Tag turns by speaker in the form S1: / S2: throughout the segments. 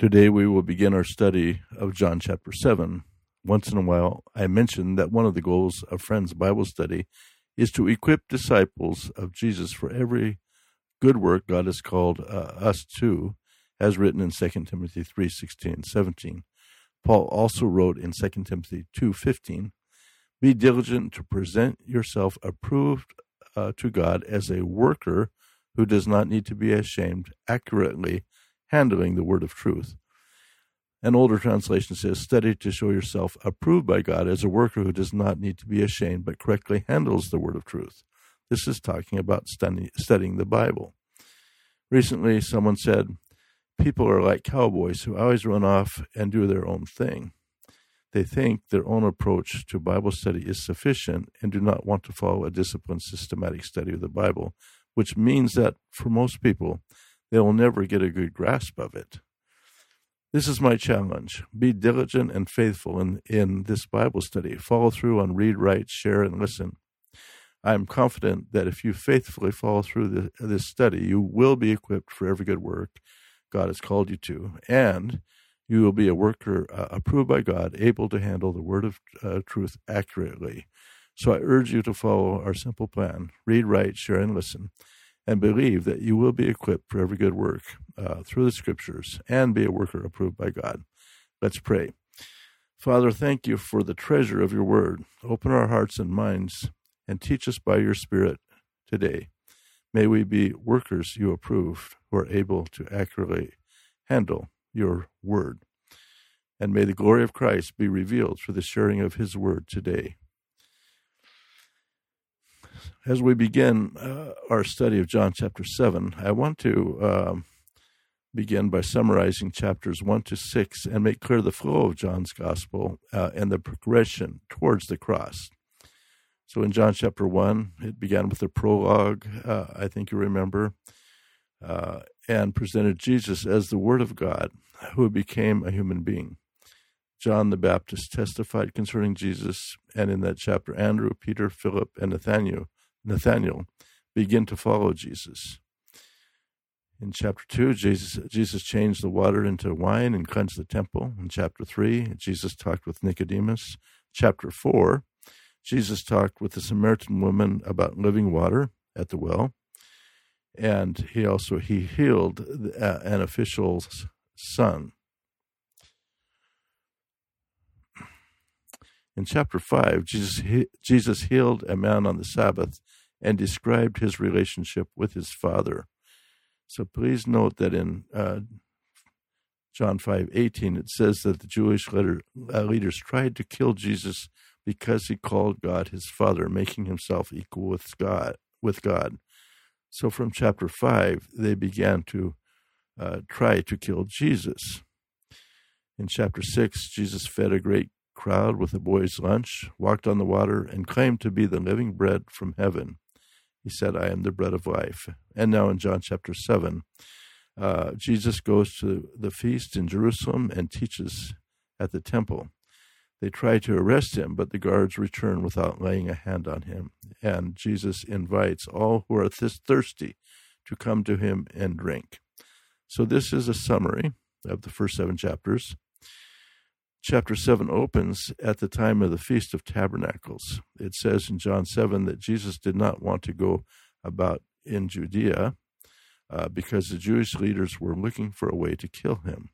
S1: Today we will begin our study of John chapter 7. Once in a while, I mention that one of the goals of Friends Bible Study is to equip disciples of Jesus for every good work God has called us to, as written in 2 Timothy 3:16-17. Paul also wrote in 2 Timothy 2:15, "Be diligent to present yourself approved to God as a worker who does not need to be ashamed, accurately handling the word of truth." An older translation says, "Study to show yourself approved by God as a worker who does not need to be ashamed, but correctly handles the word of truth." This is talking about studying the Bible. Recently, someone said, people are like cowboys who always run off and do their own thing. They think their own approach to Bible study is sufficient and do not want to follow a disciplined, systematic study of the Bible, which means that for most people, they will never get a good grasp of it. This is my challenge. Be diligent and faithful in this Bible study. Follow through on read, write, share, and listen. I am confident that if you faithfully follow through this study, you will be equipped for every good work God has called you to, and you will be a worker approved by God, able to handle the word of truth accurately. So I urge you to follow our simple plan. Read, write, share, and listen, and believe that you will be equipped for every good work through the Scriptures and be a worker approved by God. Let's pray. Father, thank you for the treasure of your word. Open our hearts and minds and teach us by your Spirit today. May we be workers you approve who are able to accurately handle your word. And may the glory of Christ be revealed through the sharing of his word today. As we begin our study of John chapter 7, I want to begin by summarizing chapters 1-6 and make clear the flow of John's gospel and the progression towards the cross. So in John chapter 1, it began with a prologue, I think you remember, and presented Jesus as the Word of God who became a human being. John the Baptist testified concerning Jesus, and in that chapter, Andrew, Peter, Philip, and Nathanael begin to follow Jesus. In chapter 2, Jesus changed the water into wine and cleansed the temple. In chapter 3, Jesus talked with Nicodemus. Chapter 4, Jesus talked with the Samaritan woman about living water at the well. And he healed an official's son. In chapter 5, Jesus healed a man on the Sabbath and described his relationship with his Father. So please note that in John 5:18, it says that the Jewish leaders tried to kill Jesus because he called God his Father, making himself equal with God. So from chapter 5, they began to try to kill Jesus. In chapter 6, Jesus fed a great crowd with a boy's lunch, walked on the water, and claimed to be the living bread from heaven. He said, "I am the bread of life." And now in John chapter 7, Jesus goes to the feast in Jerusalem and teaches at the temple. They try to arrest him, but the guards return without laying a hand on him. And Jesus invites all who are thirsty to come to him and drink. So this is a summary of the first 7 chapters. Chapter 7 opens at the time of the Feast of Tabernacles. It says in John 7 that Jesus did not want to go about in Judea because the Jewish leaders were looking for a way to kill him.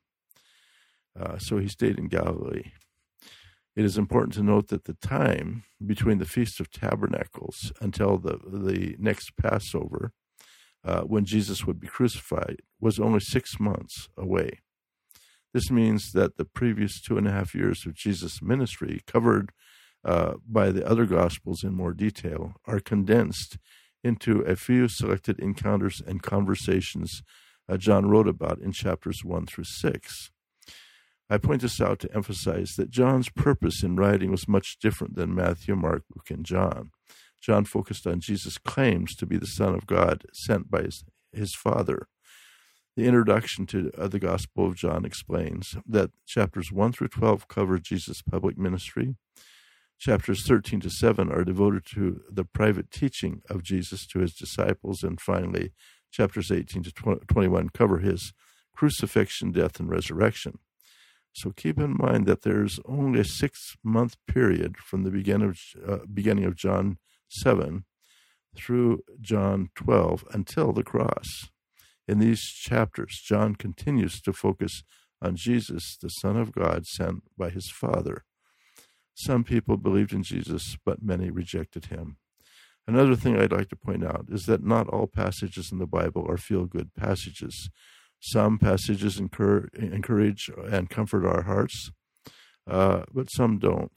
S1: So he stayed in Galilee. It is important to note that the time between the Feast of Tabernacles until the next Passover, when Jesus would be crucified, was only 6 months away. This means that the previous 2.5 years of Jesus' ministry, covered by the other Gospels in more detail, are condensed into a few selected encounters and conversations John wrote about in chapters 1-6. I point this out to emphasize that John's purpose in writing was much different than Matthew, Mark, Luke, and John. John focused on Jesus' claims to be the Son of God sent by his Father. The introduction to the Gospel of John explains that chapters 1-12 cover Jesus' public ministry. Chapters 13-7 are devoted to the private teaching of Jesus to his disciples. And finally, chapters 18-21 cover his crucifixion, death, and resurrection. So keep in mind that there's only a 6-month period from the beginning of John 7 through John 12 until the cross. In these chapters, John continues to focus on Jesus, the Son of God, sent by his Father. Some people believed in Jesus, but many rejected him. Another thing I'd like to point out is that not all passages in the Bible are feel-good passages. Some passages encourage and comfort our hearts, but some don't.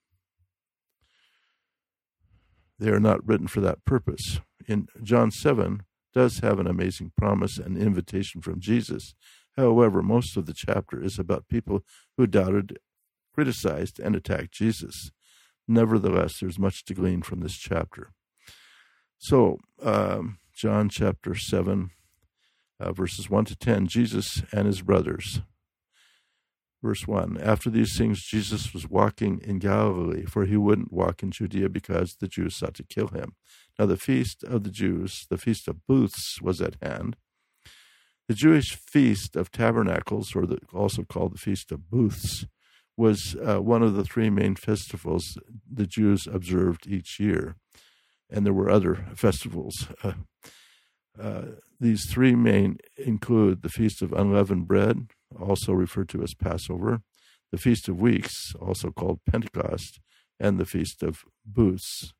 S1: They are not written for that purpose. In John 7 does have an amazing promise and invitation from Jesus. However, most of the chapter is about people who doubted, criticized, and attacked Jesus. Nevertheless, there's much to glean from this chapter. So, John chapter 7, verses 1 to 10, Jesus and his brothers. Verse 1, after these things, Jesus was walking in Galilee, for he wouldn't walk in Judea because the Jews sought to kill him. Now the feast of the Jews, the Feast of Booths, was at hand. The Jewish Feast of Tabernacles, or also called the Feast of Booths, was one of the 3 main festivals the Jews observed each year. And there were other festivals. These 3 main include the Feast of Unleavened Bread, also referred to as Passover, the Feast of Weeks, also called Pentecost, and the Feast of Booths.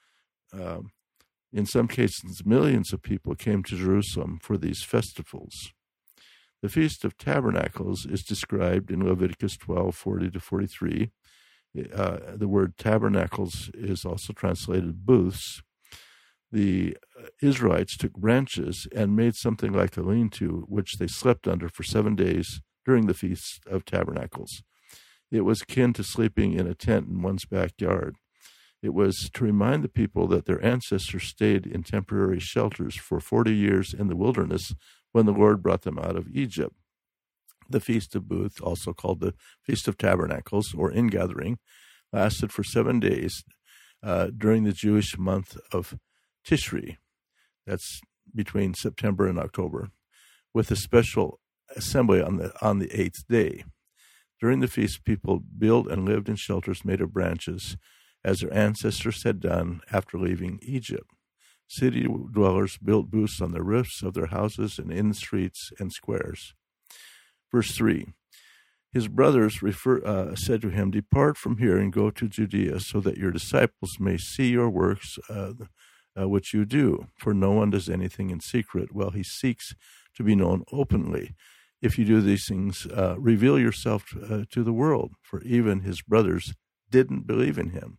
S1: In some cases, millions of people came to Jerusalem for these festivals. The Feast of Tabernacles is described in Leviticus 12:40-43. The word tabernacles is also translated booths. The Israelites took branches and made something like a lean-to, which they slept under for 7 days during the Feast of Tabernacles. It was akin to sleeping in a tent in one's backyard. It was to remind the people that their ancestors stayed in temporary shelters for 40 years in the wilderness when the Lord brought them out of Egypt. The Feast of Booths, also called the Feast of Tabernacles or Ingathering, lasted for 7 days during the Jewish month of Tishri. That's between September and October, with a special assembly on the 8th day. During the feast, people built and lived in shelters made of branches, as their ancestors had done after leaving Egypt. City dwellers built booths on the roofs of their houses and in the streets and squares. Verse 3, his brothers said to him, depart from here and go to Judea, so that your disciples may see your works which you do. For no one does anything in secret, while he seeks to be known openly. If you do these things, reveal yourself to the world, for even his brothers didn't believe in him.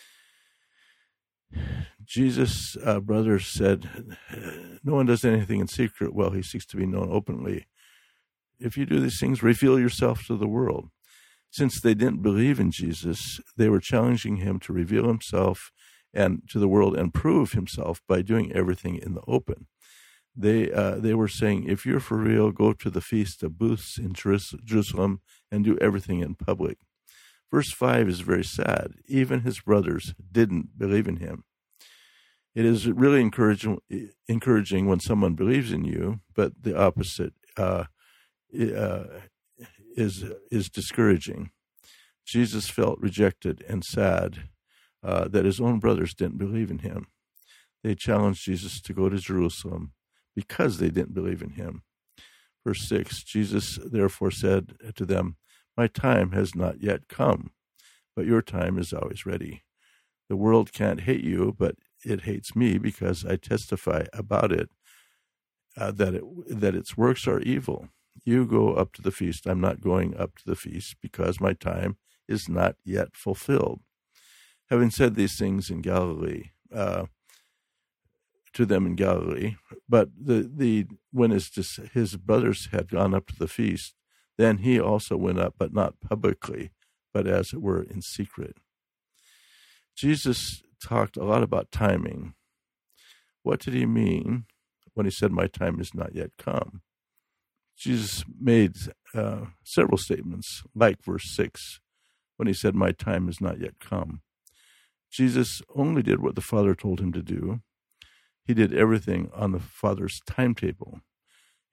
S1: Jesus' brothers said, no one does anything in secret while he seeks to be known openly. If you do these things, reveal yourself to the world. Since they didn't believe in Jesus, they were challenging him to reveal himself and to the world and prove himself by doing everything in the open. They were saying, if you're for real, go to the Feast of Booths in Jerusalem and do everything in public. Verse 5 is very sad. Even his brothers didn't believe in him. It is really encouraging when someone believes in you, but the opposite is discouraging. Jesus felt rejected and sad that his own brothers didn't believe in him. They challenged Jesus to go to Jerusalem because they didn't believe in him. Verse 6, Jesus therefore said to them, my time has not yet come, but your time is always ready. The world can't hate you, but it hates me because I testify about it, that its works are evil. You go up to the feast. I'm not going up to the feast because my time is not yet fulfilled. Having said these things in Galilee, to them in Galilee, but when his brothers had gone up to the feast, then he also went up, but not publicly, but as it were in secret. Jesus talked a lot about timing. What did he mean when he said, my time is not yet come? Jesus made several statements, like verse 6, when he said, my time is not yet come. Jesus only did what the Father told him to do. He did everything on the Father's timetable.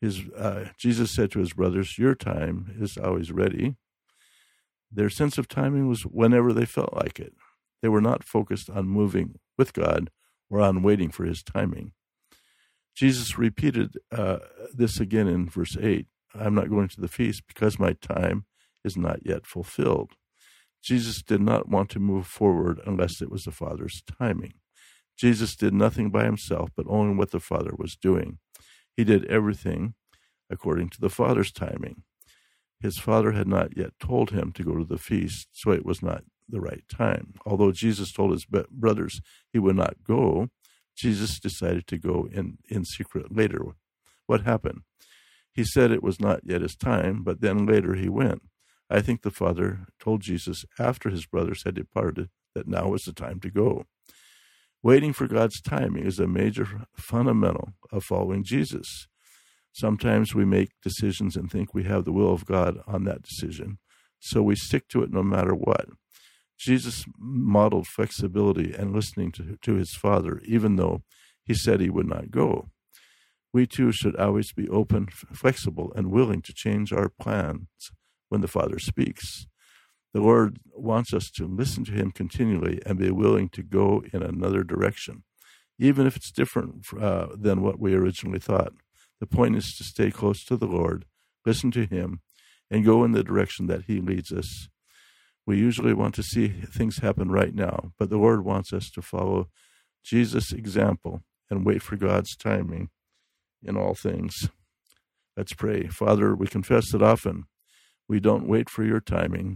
S1: Jesus said to his brothers, "Your time is always ready." Their sense of timing was whenever they felt like it. They were not focused on moving with God or on waiting for his timing. Jesus repeated this again in verse 8. "I'm not going to the feast because my time is not yet fulfilled." Jesus did not want to move forward unless it was the Father's timing. Jesus did nothing by himself, but only what the Father was doing. He did everything according to the Father's timing. His Father had not yet told him to go to the feast, so it was not the right time. Although Jesus told his brothers he would not go, Jesus decided to go in secret later. What happened? He said it was not yet his time, but then later he went. I think the Father told Jesus after his brothers had departed that now was the time to go. Waiting for God's timing is a major fundamental of following Jesus. Sometimes we make decisions and think we have the will of God on that decision, so we stick to it no matter what. Jesus modeled flexibility and listening to his Father, even though he said he would not go. We too should always be open, flexible, and willing to change our plans when the Father speaks. The Lord wants us to listen to him continually and be willing to go in another direction, even if it's different than what we originally thought. The point is to stay close to the Lord, listen to him, and go in the direction that he leads us. We usually want to see things happen right now, but the Lord wants us to follow Jesus' example and wait for God's timing in all things. Let's pray. Father, we confess that often we don't wait for your timing,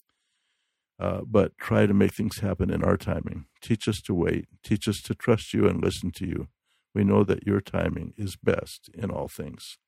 S1: but try to make things happen in our timing. Teach us to wait. Teach us to trust you and listen to you. We know that your timing is best in all things.